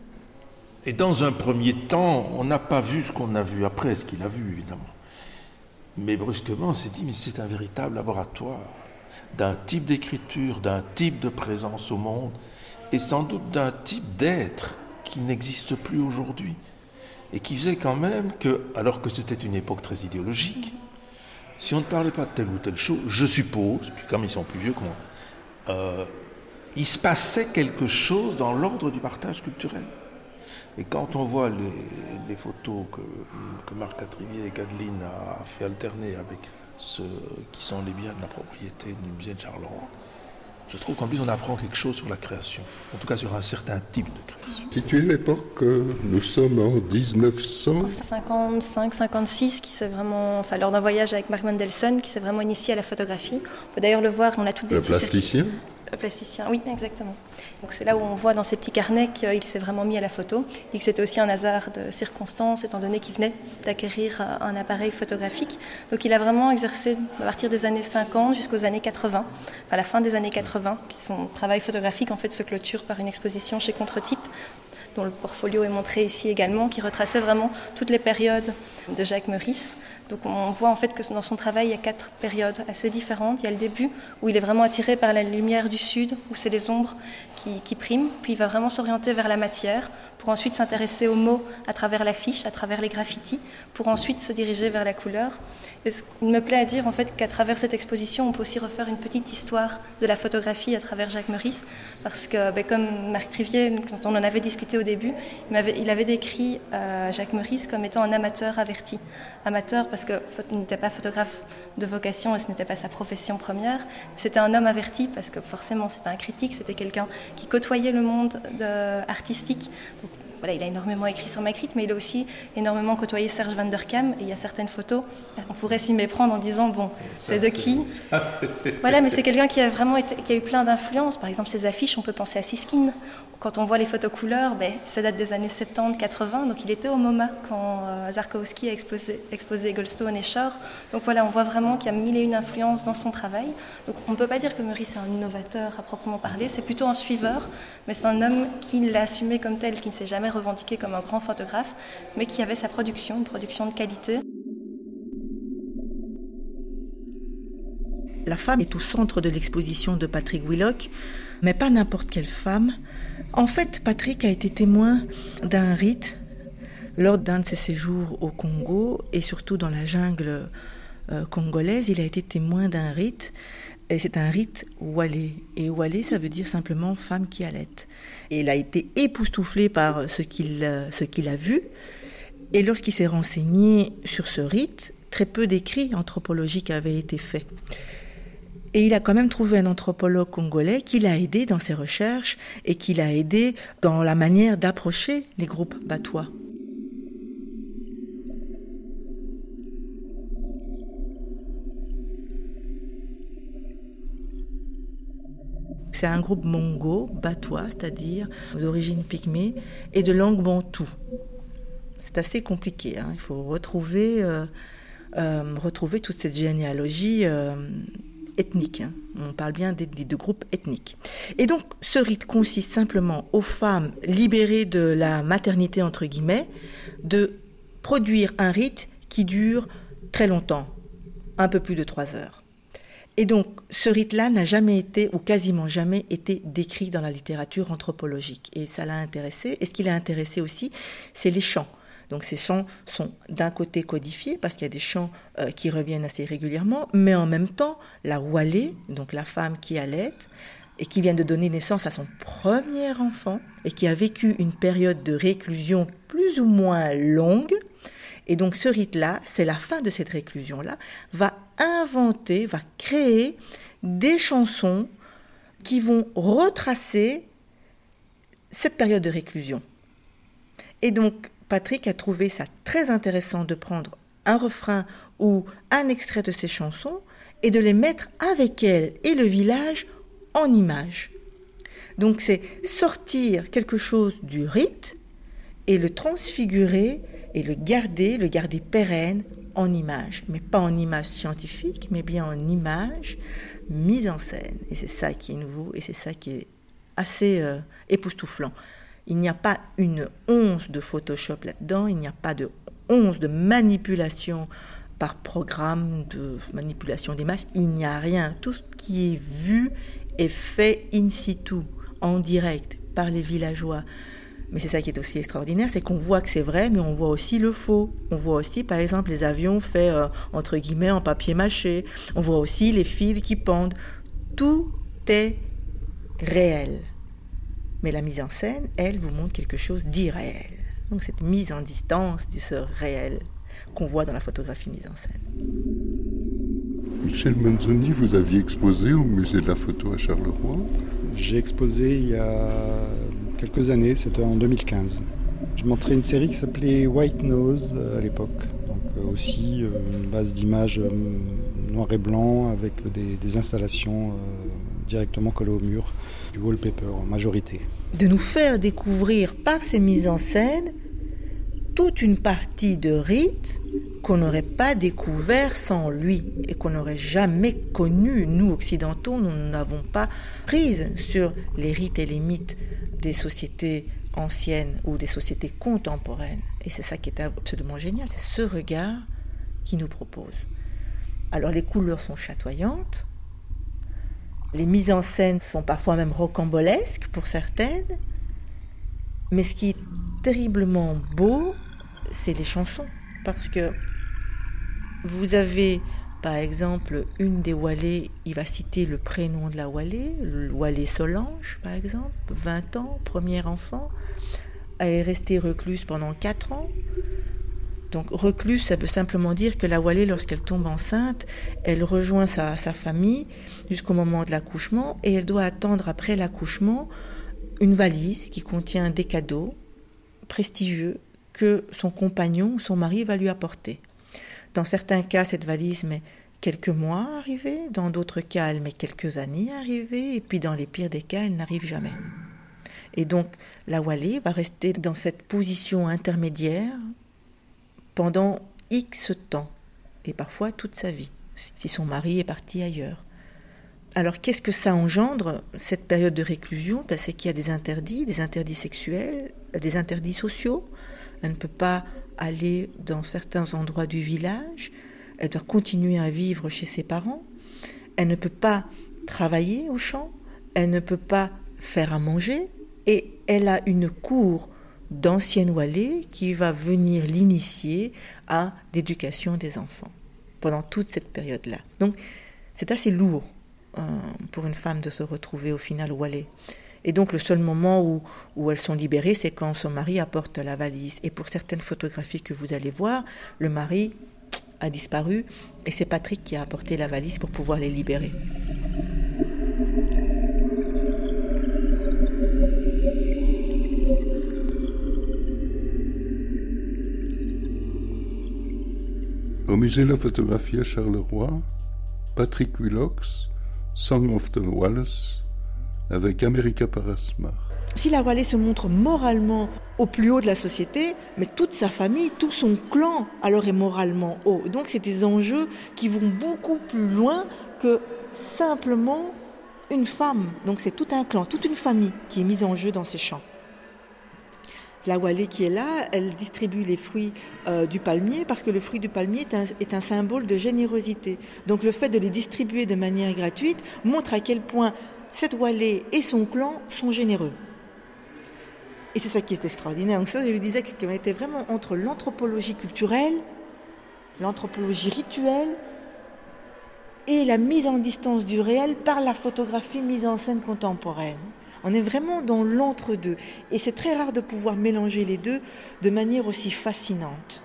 Et dans un premier temps, on n'a pas vu ce qu'on a vu après, ce qu'il a vu évidemment. Mais brusquement, on s'est dit, mais c'est un véritable laboratoire d'un type d'écriture, d'un type de présence au monde, et sans doute d'un type d'être qui n'existe plus aujourd'hui, et qui faisait quand même que, alors que c'était une époque très idéologique, si on ne parlait pas de telle ou telle chose, je suppose, puis comme ils sont plus vieux que moi, euh, il se passait quelque chose dans l'ordre du partage culturel. Et quand on voit les, les photos que, que Marc Trivier et qu'Adeline a fait alterner avec ceux qui sont les biens de la propriété du musée de Charleroi, je trouve qu'en plus on apprend quelque chose sur la création, en tout cas sur un certain type de création. Situé l'époque, nous sommes en dix-neuf cent cinquante-cinq cinquante-six, qui s'est vraiment, enfin lors d'un voyage avec Mark Mandelson, qui s'est vraiment initié à la photographie. On peut d'ailleurs le voir, on a toutes des... Le plasticien ? Le plasticien, oui, exactement. Donc c'est là où on voit dans ses petits carnets qu'il s'est vraiment mis à la photo. Il dit que c'était aussi un hasard de circonstances, étant donné qu'il venait d'acquérir un appareil photographique. Donc il a vraiment exercé à partir des années cinquante jusqu'aux années quatre-vingts, à la fin des années quatre-vingts, puis son travail photographique en fait se clôture par une exposition chez Contre-Type, dont le portfolio est montré ici également, qui retraçait vraiment toutes les périodes de Jacques Meurice. Donc on voit en fait que dans son travail, il y a quatre périodes assez différentes. Il y a le début, où il est vraiment attiré par la lumière du sud, où c'est les ombres qui, qui priment, puis il va vraiment s'orienter vers la matière, pour ensuite s'intéresser aux mots à travers l'affiche, à travers les graffitis, pour ensuite se diriger vers la couleur. Et il me plaît à dire en fait qu'à travers cette exposition, on peut aussi refaire une petite histoire de la photographie à travers Jacques Meurice, parce que ben, comme Marc Trivier, quand on en avait discuté au début, il, m'avait, il avait décrit euh, Jacques Meurice comme étant un amateur averti. Amateur parce qu'il n'était pas photographe de vocation et ce n'était pas sa profession première, mais c'était un homme averti parce que forcément c'était un critique, c'était quelqu'un qui côtoyait le monde de, artistique. Donc, voilà, il a énormément écrit sur Magritte, mais il a aussi énormément côtoyé Serge Van der Kam. Et il y a certaines photos, on pourrait s'y méprendre en disant, bon, c'est de qui ? Voilà, mais c'est quelqu'un qui a vraiment été, qui a eu plein d'influences. Par exemple, ses affiches, on peut penser à Siskin. Quand on voit les photos couleurs, ben, ça date des années soixante-dix quatre-vingts, donc il était au MoMA quand euh, Zarkowski a exposé, exposé Goldstone et Shore. Donc voilà, on voit vraiment qu'il y a mille et une influences dans son travail. Donc on ne peut pas dire que Meurice est un innovateur à proprement parler, c'est plutôt un suiveur, mais c'est un homme qui l'a assumé comme tel, qui ne s'est jamais revendiqué comme un grand photographe, mais qui avait sa production, une production de qualité. La femme est au centre de l'exposition de Patrick Willock, mais pas n'importe quelle femme. En fait, Patrick a été témoin d'un rite lors d'un de ses séjours au Congo et surtout dans la jungle euh, congolaise. Il a été témoin d'un rite, et c'est un rite Walé. Et Walé, ça veut dire simplement femme qui allaite. Et il a été époustouflé par ce qu'il, euh, ce qu'il a vu. Et lorsqu'il s'est renseigné sur ce rite, très peu d'écrits anthropologiques avaient été faits. Et il a quand même trouvé un anthropologue congolais qui l'a aidé dans ses recherches et qui l'a aidé dans la manière d'approcher les groupes batois. C'est un groupe mongo, batois, c'est-à-dire d'origine pygmée et de langue bantoue. C'est assez compliqué, hein. Il faut retrouver, euh, euh, retrouver toute cette généalogie euh, ethnique. Hein. On parle bien des, des, de groupes ethniques. Et donc, ce rite consiste simplement aux femmes libérées de la maternité, entre guillemets, de produire un rite qui dure très longtemps, un peu plus de trois heures. Et donc, ce rite-là n'a jamais été, ou quasiment jamais, été décrit dans la littérature anthropologique. Et ça l'a intéressé. Et ce qui l'a intéressé aussi, c'est les chants. Donc, ces chants sont d'un côté codifiés, parce qu'il y a des chants euh, qui reviennent assez régulièrement, mais en même temps, la Walé, donc la femme qui allaite, et qui vient de donner naissance à son premier enfant, et qui a vécu une période de réclusion plus ou moins longue. Et donc ce rite-là, c'est la fin de cette réclusion-là, va inventer, va créer des chansons qui vont retracer cette période de réclusion. Et donc Patrick a trouvé ça très intéressant de prendre un refrain ou un extrait de ces chansons et de les mettre avec elle et le village en images. Donc c'est sortir quelque chose du rite et le transfigurer et le garder, le garder pérenne en image, mais pas en image scientifique, mais bien en image mise en scène. Et c'est ça qui est nouveau, et c'est ça qui est assez euh, époustouflant. Il n'y a pas une once de Photoshop là-dedans, il n'y a pas de once de manipulation par programme, de manipulation des masses, il n'y a rien. Tout ce qui est vu est fait in situ, en direct, par les villageois. Mais c'est ça qui est aussi extraordinaire, c'est qu'on voit que c'est vrai, mais on voit aussi le faux. On voit aussi, par exemple, les avions faits, euh, entre guillemets, en papier mâché. On voit aussi les fils qui pendent. Tout est réel. Mais la mise en scène, elle, vous montre quelque chose d'irréel. Donc cette mise en distance de ce réel qu'on voit dans la photographie mise en scène. Michel Manzoni, vous aviez exposé au musée de la photo à Charleroi. J'ai exposé il y a quelques années, c'était en deux mille quinze. Je montrais une série qui s'appelait White Nose à l'époque. Donc euh, aussi euh, une base d'images euh, noir et blanc avec des, des installations euh, directement collées au mur, du wallpaper en majorité. De nous faire découvrir par ces mises en scène toute une partie de rite qu'on n'aurait pas découvert sans lui et qu'on n'aurait jamais connu. Nous, occidentaux, nous n'avons pas prise sur les rites et les mythes des sociétés anciennes ou des sociétés contemporaines. Et c'est ça qui est absolument génial, c'est ce regard qu'il nous propose. Alors les couleurs sont chatoyantes, les mises en scène sont parfois même rocambolesques pour certaines, mais ce qui est terriblement beau, c'est les chansons. Parce que vous avez, par exemple, une des Walé, il va citer le prénom de la Walé, le Walé Solange, par exemple, vingt ans, premier enfant. Elle est restée recluse pendant quatre ans. Donc recluse, ça veut simplement dire que la Walé, lorsqu'elle tombe enceinte, elle rejoint sa, sa famille jusqu'au moment de l'accouchement et elle doit attendre après l'accouchement une valise qui contient des cadeaux prestigieux que son compagnon ou son mari va lui apporter. Dans certains cas, cette valise met quelques mois à arriver, dans d'autres cas, elle met quelques années à arriver, et puis dans les pires des cas, elle n'arrive jamais. Et donc, la Wallée va rester dans cette position intermédiaire pendant X temps, et parfois toute sa vie, si son mari est parti ailleurs. Alors, qu'est-ce que ça engendre, cette période de réclusion ? Ben, c'est qu'il y a des interdits, des interdits sexuels, des interdits sociaux. Elle ne peut pas aller dans certains endroits du village. Elle doit continuer à vivre chez ses parents. Elle ne peut pas travailler au champ. Elle ne peut pas faire à manger. Et elle a une cour d'ancienne Wallée qui va venir l'initier à l'éducation des enfants pendant toute cette période-là. Donc, c'est assez lourd euh, pour une femme de se retrouver au final Wallée. Et donc, le seul moment où, où elles sont libérées, c'est quand son mari apporte la valise. Et pour certaines photographies que vous allez voir, le mari a disparu et c'est Patrick qui a apporté la valise pour pouvoir les libérer. Au musée de la photographie à Charleroi, Patrick Willox, Song of the Wallace, avec America Parasmar. Si la Wallée se montre moralement au plus haut de la société, mais toute sa famille, tout son clan, alors est moralement haut. Donc c'est des enjeux qui vont beaucoup plus loin que simplement une femme. Donc c'est tout un clan, toute une famille qui est mise en jeu dans ces champs. La Wallée qui est là, elle distribue les fruits euh, du palmier parce que le fruit du palmier est un, est un symbole de générosité. Donc le fait de les distribuer de manière gratuite montre à quel point cette Wallée et son clan sont généreux. Et c'est ça qui est extraordinaire. Donc ça, je vous disais qu'on était vraiment entre l'anthropologie culturelle, l'anthropologie rituelle et la mise en distance du réel par la photographie mise en scène contemporaine. On est vraiment dans l'entre-deux. Et c'est très rare de pouvoir mélanger les deux de manière aussi fascinante.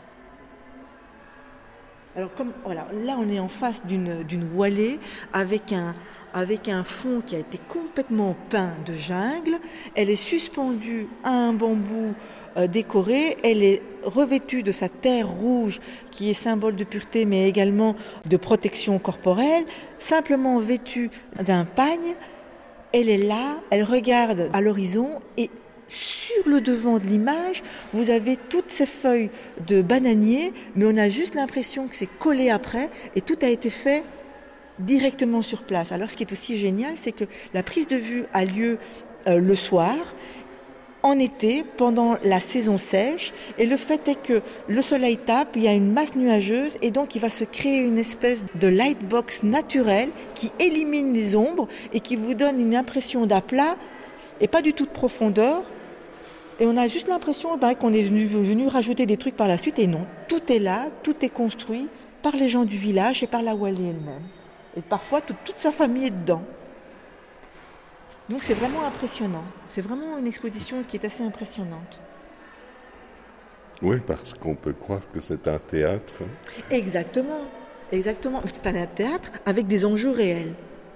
Alors comme, voilà, là, on est en face d'une, d'une Wallée avec un, avec un fond qui a été complètement peint de jungle. Elle est suspendue à un bambou euh, décoré. Elle est revêtue de sa terre rouge qui est symbole de pureté mais également de protection corporelle. Simplement vêtue d'un pagne. Elle est là, elle regarde à l'horizon et sur le devant de l'image, vous avez toutes ces feuilles de bananier, mais on a juste l'impression que c'est collé après et tout a été fait directement sur place. Alors ce qui est aussi génial, c'est que la prise de vue a lieu euh, le soir, en été, pendant la saison sèche, et le fait est que le soleil tape, il y a une masse nuageuse, et donc il va se créer une espèce de lightbox naturelle qui élimine les ombres et qui vous donne une impression d'aplat et pas du tout de profondeur. Et on a juste l'impression bah, qu'on est venu, venu rajouter des trucs par la suite, et non, tout est là, tout est construit par les gens du village et par la Wallée elle-même. Et parfois, toute, toute sa famille est dedans. Donc c'est vraiment impressionnant. C'est vraiment une exposition qui est assez impressionnante. Oui, parce qu'on peut croire que c'est un théâtre. Exactement, exactement. C'est un théâtre avec des enjeux réels.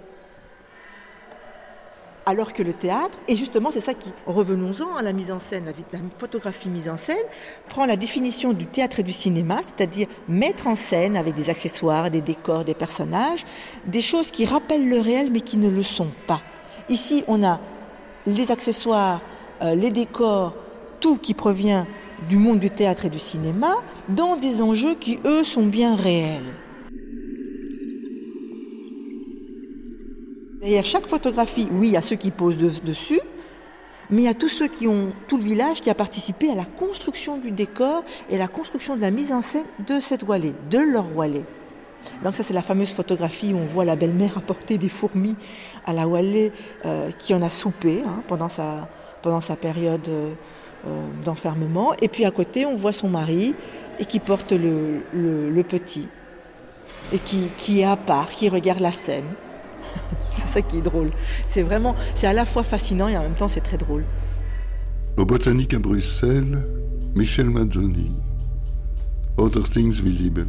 Alors que le théâtre, et justement c'est ça qui, revenons-en à la mise en scène, la, la photographie mise en scène, prend la définition du théâtre et du cinéma, c'est-à-dire mettre en scène avec des accessoires, des décors, des personnages, des choses qui rappellent le réel mais qui ne le sont pas. Ici, on a les accessoires, euh, les décors, tout qui provient du monde du théâtre et du cinéma, dans des enjeux qui, eux, sont bien réels. Derrière chaque photographie, oui, il y a ceux qui posent de, dessus, mais il y a tous ceux qui ont, tout le village qui a participé à la construction du décor et la construction de la mise en scène de cette Wallée, de leur Wallée. Donc ça, c'est la fameuse photographie où on voit la belle-mère apporter des fourmis à la Wallée euh, qui en a soupé hein, pendant, sa, pendant sa période euh, d'enfermement. Et puis à côté, on voit son mari et qui porte le, le, le petit et qui, qui est à part, qui regarde la scène. C'est ça qui est drôle. C'est vraiment, c'est à la fois fascinant et en même temps c'est très drôle. Au Botanique à Bruxelles, Michel Mazzoni, Other Things Visible.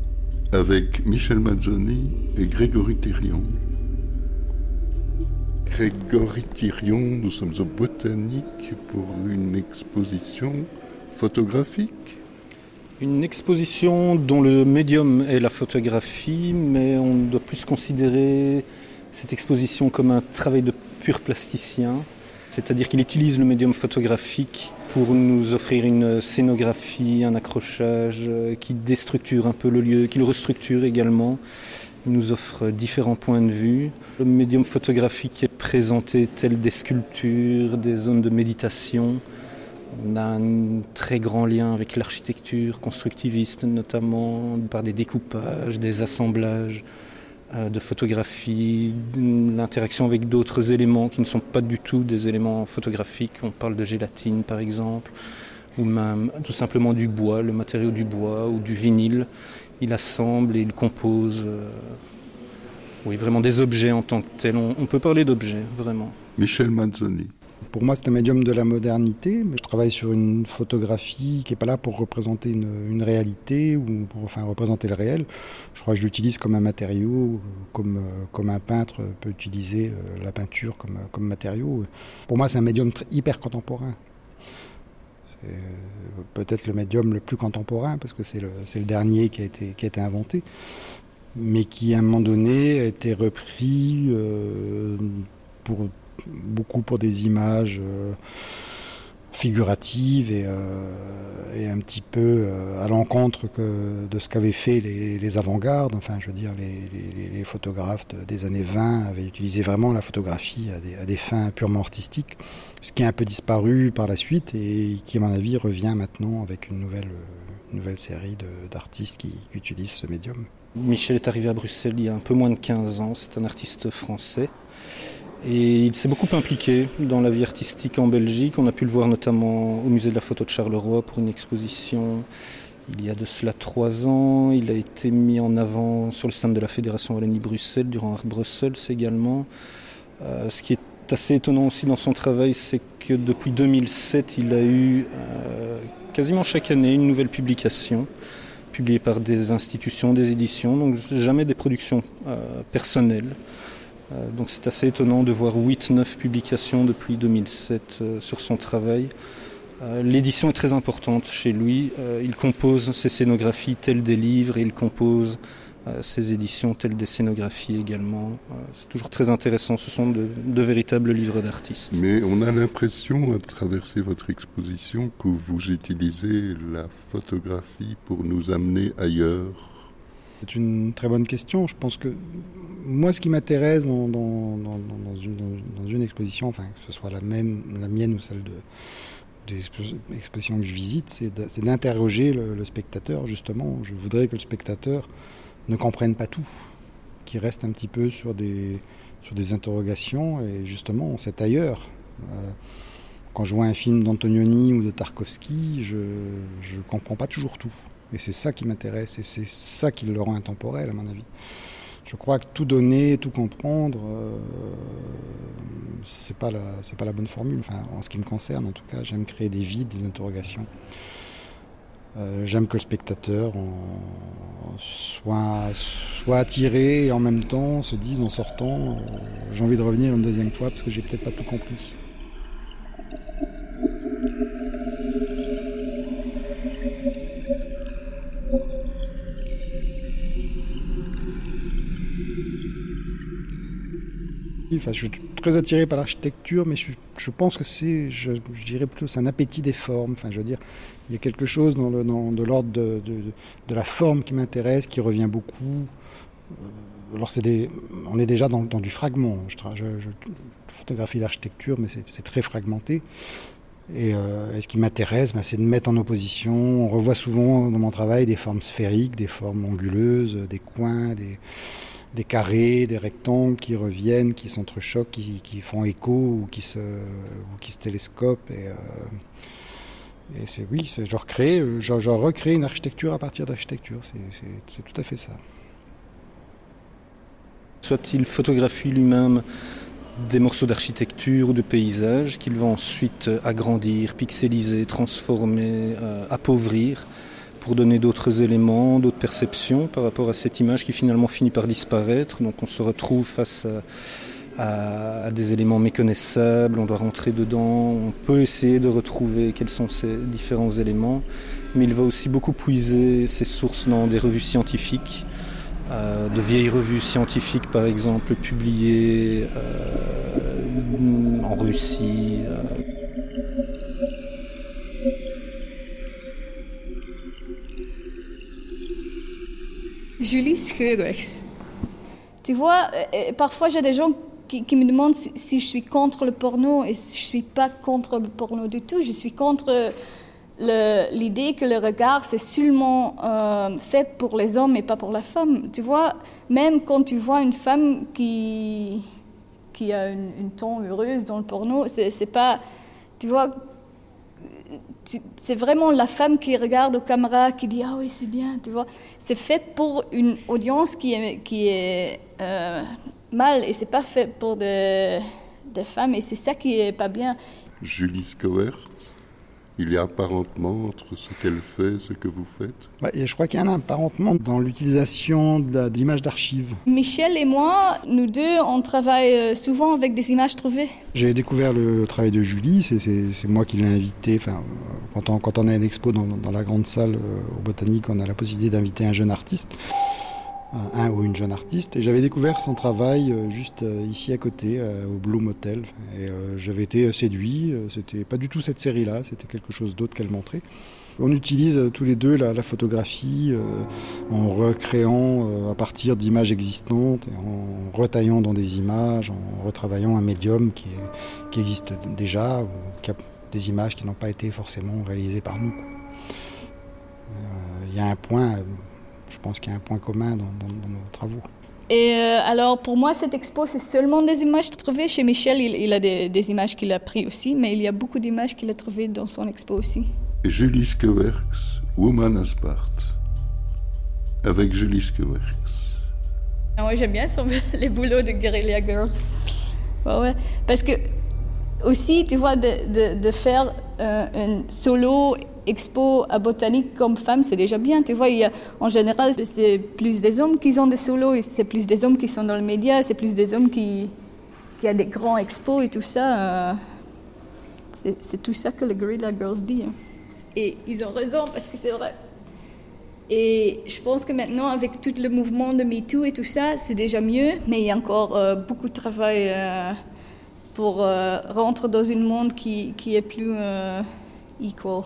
Avec Michel Mazzoni et Grégory Thérion. Grégory Thirion, nous sommes au Botanique pour une exposition photographique. Une exposition dont le médium est la photographie, mais on doit plus considérer cette exposition comme un travail de pur plasticien. C'est-à-dire qu'il utilise le médium photographique pour nous offrir une scénographie, un accrochage qui déstructure un peu le lieu, qui le restructure également. Il nous offre différents points de vue. Le médium photographique est présenté tel des sculptures, des zones de méditation. On a un très grand lien avec l'architecture constructiviste, notamment par des découpages, des assemblages de photographies, l'interaction avec d'autres éléments qui ne sont pas du tout des éléments photographiques. On parle de gélatine par exemple, ou même tout simplement du bois, le matériau du bois ou du vinyle. Il assemble et il compose euh, oui, vraiment des objets en tant que tels. On, on peut parler d'objets, vraiment. Michel Manzoni. Pour moi, c'est un médium de la modernité, mais je travaille sur une photographie qui n'est pas là pour représenter une, une réalité ou pour enfin, représenter le réel. Je crois que je l'utilise comme un matériau, comme, comme un peintre peut utiliser la peinture comme, comme matériau. Pour moi, c'est un médium très, hyper contemporain. C'est peut-être le médium le plus contemporain, parce que c'est le, c'est le dernier qui a, été, qui a été inventé, mais qui, à un moment donné, a été repris euh, pour... beaucoup pour des images euh, figuratives et, euh, et un petit peu euh, à l'encontre que, de ce qu'avaient fait les, les avant-gardes. Enfin, je veux dire, les, les, les photographes de, des années vingt avaient utilisé vraiment la photographie à des, à des fins purement artistiques, ce qui a un peu disparu par la suite et qui, à mon avis, revient maintenant avec une nouvelle, une nouvelle série de, d'artistes qui, qui utilisent ce médium. Michel est arrivé à Bruxelles il y a un peu moins de quinze ans. C'est un artiste français. Et il s'est beaucoup impliqué dans la vie artistique en Belgique. On a pu le voir notamment au musée de la photo de Charleroi pour une exposition il y a de cela trois ans. Il a été mis en avant sur le stand de la Fédération Wallonie-Bruxelles durant Art Brussels également. Euh, ce qui est assez étonnant aussi dans son travail, c'est que depuis deux mille sept, il a eu euh, quasiment chaque année une nouvelle publication publiée par des institutions, des éditions, donc jamais des productions euh, personnelles. Euh, donc c'est assez étonnant de voir huit neuf publications depuis deux mille sept euh, sur son travail. Euh, l'édition est très importante chez lui. Euh, il compose ses scénographies telles des livres et il compose euh, ses éditions telles des scénographies également. Euh, c'est toujours très intéressant. Ce sont de, de véritables livres d'artistes. Mais on a l'impression, à traverser votre exposition, que vous utilisez la photographie pour nous amener ailleurs. C'est une très bonne question. Je pense que moi, ce qui m'intéresse dans, dans, dans, dans, une, dans une exposition, enfin, que ce soit la mienne, la mienne ou celle de, des expositions que je visite, c'est, de, c'est d'interroger le, le spectateur, justement. Je voudrais que le spectateur ne comprenne pas tout, qu'il reste un petit peu sur des, sur des interrogations, et justement, c'est ailleurs. Euh, quand je vois un film d'Antonioni ou de Tarkovsky, je ne comprends pas toujours tout. Et c'est ça qui m'intéresse, et c'est ça qui le rend intemporel, à mon avis. Je crois que tout donner, tout comprendre, euh, c'est pas la, c'est pas la bonne formule. Enfin, en ce qui me concerne, en tout cas, j'aime créer des vides, des interrogations. Euh, j'aime que le spectateur en, soit, soit attiré et en même temps se dise en sortant, euh, j'ai envie de revenir une deuxième fois parce que j'ai peut-être pas tout compris. Enfin, je suis très attiré par l'architecture, mais je, je pense que c'est, je, je dirais plutôt, c'est un appétit des formes. Enfin, je veux dire, il y a quelque chose dans le, dans, de l'ordre de, de, de la forme qui m'intéresse, qui revient beaucoup. Alors, c'est des, on est déjà dans, dans du fragment. Je, je, je photographie l'architecture, mais c'est, c'est très fragmenté. Et, euh, et ce qui m'intéresse, ben, c'est de mettre en opposition. On revoit souvent dans mon travail des formes sphériques, des formes anguleuses, des coins, des des carrés, des rectangles qui reviennent, qui s'entrechoquent, qui, qui font écho ou qui se, ou qui se télescopent. Et, euh, et c'est, oui, c'est, je, recrée, je, je recrée une architecture à partir d'architecture. C'est, c'est, c'est tout à fait ça. Soit il photographie lui-même des morceaux d'architecture ou de paysage qu'il va ensuite agrandir, pixeliser, transformer, euh, appauvrir, pour donner d'autres éléments, d'autres perceptions par rapport à cette image qui finalement finit par disparaître. Donc on se retrouve face à, à, à des éléments méconnaissables, on doit rentrer dedans, on peut essayer de retrouver quels sont ces différents éléments, mais il va aussi beaucoup puiser ses sources dans des revues scientifiques, euh, de vieilles revues scientifiques par exemple, publiées euh, en Russie. Euh. Julie Scheurers. Tu vois, euh, parfois j'ai des gens qui, qui me demandent si, si je suis contre le porno, et je ne suis pas contre le porno du tout. Je suis contre le, l'idée que le regard, c'est seulement euh, fait pour les hommes et pas pour la femme. Tu vois, même quand tu vois une femme qui, qui a une, une ton heureuse dans le porno, c'est, c'est pas... Tu vois... C'est vraiment la femme qui regarde aux caméras, qui dit « Ah oui, c'est bien », tu vois. C'est fait pour une audience qui est, qui est euh, mal, et c'est pas fait pour des, des femmes, et c'est ça qui est pas bien. Julie Scheurers, il y a apparentement entre ce qu'elle fait et ce que vous faites? Bah, et je crois qu'il y a un apparentement dans l'utilisation d'images d'archives. Michel et moi, nous deux, on travaille souvent avec des images trouvées. J'ai découvert le, le travail de Julie, c'est, c'est, c'est moi qui l'ai invité. Enfin, quand on, quand on a une expo dans, dans la grande salle euh, au Botanique, on a la possibilité d'inviter un jeune artiste, un ou une jeune artiste, et j'avais découvert son travail euh, juste euh, ici à côté, euh, au Bloom Hotel, et euh, j'avais été séduit. Euh, c'était pas du tout cette série-là, c'était quelque chose d'autre qu'elle montrait. On utilise euh, tous les deux la, la photographie euh, en recréant euh, à partir d'images existantes, et en retaillant dans des images, en retravaillant un médium qui, est, qui existe déjà, ou qui a des images qui n'ont pas été forcément réalisées par nous. Il euh, y a un point... Euh, Je pense qu'il y a un point commun dans, dans, dans nos travaux. Et euh, alors, pour moi, cette expo, c'est seulement des images trouvées. Chez Michel, il, il a des, des images qu'il a prises aussi, mais il y a beaucoup d'images qu'il a trouvées dans son expo aussi. Et Julie Scheurers, Woman as Part, avec Julie Scheurers. Ah ouais, j'aime bien son, les boulots de Guerrilla Girls. Ouais, ouais. Parce que, aussi, tu vois, de, de, de faire euh, un solo expo à Botanique comme femme, c'est déjà bien. Tu vois, il y a, en général, c'est plus des hommes qui ont des solos, et c'est plus des hommes qui sont dans le média, c'est plus des hommes qui, qui ont des grands expos et tout ça. Euh, c'est, c'est tout ça que les Guerrilla Girls disent. Hein. Et ils ont raison, parce que c'est vrai. Et je pense que maintenant, avec tout le mouvement de MeToo et tout ça, c'est déjà mieux, mais il y a encore euh, beaucoup de travail euh, pour euh, rentrer dans un monde qui, qui est plus euh, equal.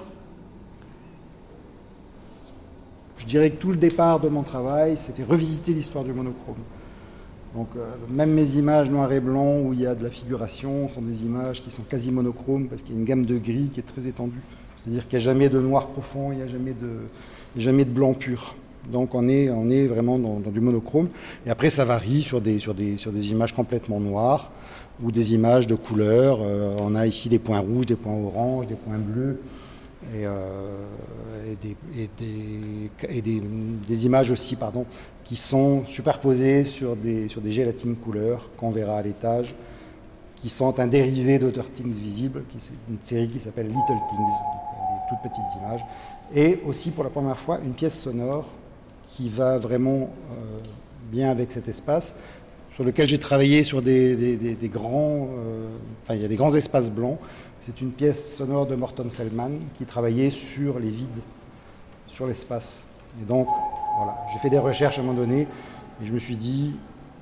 Je dirais que tout le départ de mon travail, c'était revisiter l'histoire du monochrome. Donc euh, même mes images noir et blanc où il y a de la figuration sont des images qui sont quasi monochromes parce qu'il y a une gamme de gris qui est très étendue. C'est-à-dire qu'il n'y a jamais de noir profond, il n'y a jamais de, jamais de blanc pur. Donc on est, on est vraiment dans, dans du monochrome. Et après ça varie sur des, sur des, sur des images complètement noires ou des images de couleurs. Euh, on a ici des points rouges, des points oranges, des points bleus. Et, euh, et, des, et, des, et des, des images aussi pardon, qui sont superposées sur des, sur des gélatines couleurs qu'on verra à l'étage, qui sont un dérivé d'Other Things Visible, qui est une série qui s'appelle Little Things, donc des toutes petites images, et aussi pour la première fois une pièce sonore qui va vraiment euh, bien avec cet espace, sur lequel j'ai travaillé sur des, des, des, des grands, euh, enfin il y a des grands espaces blancs. C'est une pièce sonore de Morton Feldman qui travaillait sur les vides, sur l'espace. Et donc, voilà, j'ai fait des recherches à un moment donné et je me suis dit,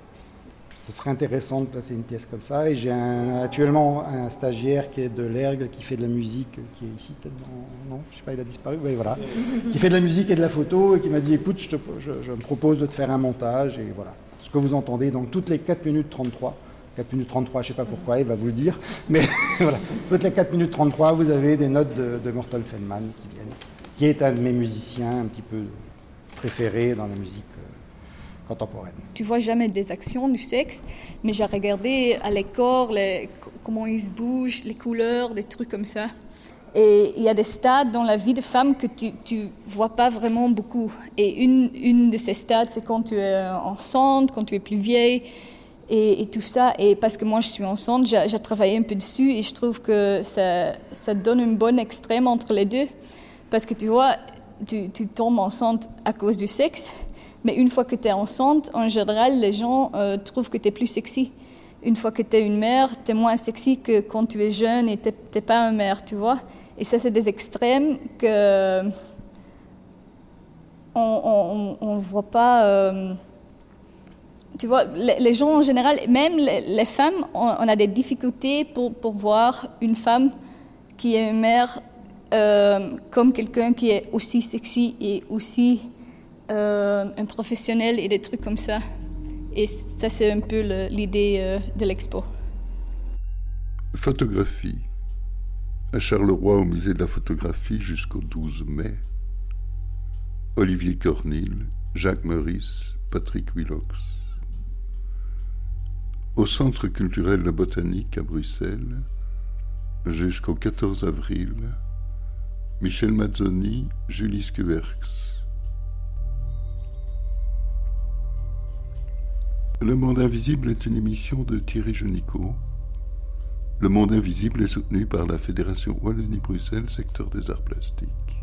ce serait intéressant de placer une pièce comme ça. Et j'ai un, actuellement un stagiaire qui est de l'Ergue, qui fait de la musique, qui est ici peut-être dans... Non, je sais pas, il a disparu. Oui, voilà. Qui fait de la musique et de la photo et qui m'a dit, écoute, je, te, je, je me propose de te faire un montage. Et voilà, ce que vous entendez, donc toutes les quatre minutes trente-trois. quatre minutes trente-trois, je ne sais pas pourquoi, il va vous le dire. Mais voilà, toutes les quatre minutes trente-trois, vous avez des notes de, de Morton Feldman qui viennent, qui est un de mes musiciens un petit peu préférés dans la musique euh, contemporaine. Tu vois jamais des actions du sexe, mais j'ai regardé à l'école les, comment ils se bougent, les couleurs, des trucs comme ça. Et il y a des stades dans la vie de femme que tu ne vois pas vraiment beaucoup. Et une, une de ces stades, c'est quand tu es enceinte, quand tu es plus vieille, et, et tout ça. Et parce que moi, je suis enceinte, j'ai, j'ai travaillé un peu dessus, et je trouve que ça, ça donne une bonne extrême entre les deux. Parce que tu vois, tu, tu tombes enceinte à cause du sexe, mais une fois que tu es enceinte, en général, les gens euh, trouvent que tu es plus sexy. une fois que tu es une mère, tu es moins sexy que quand tu es jeune et tu n'es pas une mère, tu vois. Et ça, c'est des extrêmes que on ne voit pas. Euh, tu vois, les, les gens en général, même les, les femmes, on, on a des difficultés pour, pour voir une femme qui est une mère euh, comme quelqu'un qui est aussi sexy et aussi euh, un professionnel et des trucs comme ça. Et ça, c'est un peu le, l'idée euh, de l'expo. Photographie. À Charleroi, au musée de la photographie, jusqu'au douze mai. Olivier Cornil, Jacques Meurice, Patrick Willox. Au Centre culturel La Botanique à Bruxelles, jusqu'au quatorze avril, Michel Mazzoni, Julie Scuwerx. Le Monde Invisible est une émission de Thierry Genicot. Le Monde Invisible est soutenu par la Fédération Wallonie-Bruxelles, secteur des arts plastiques.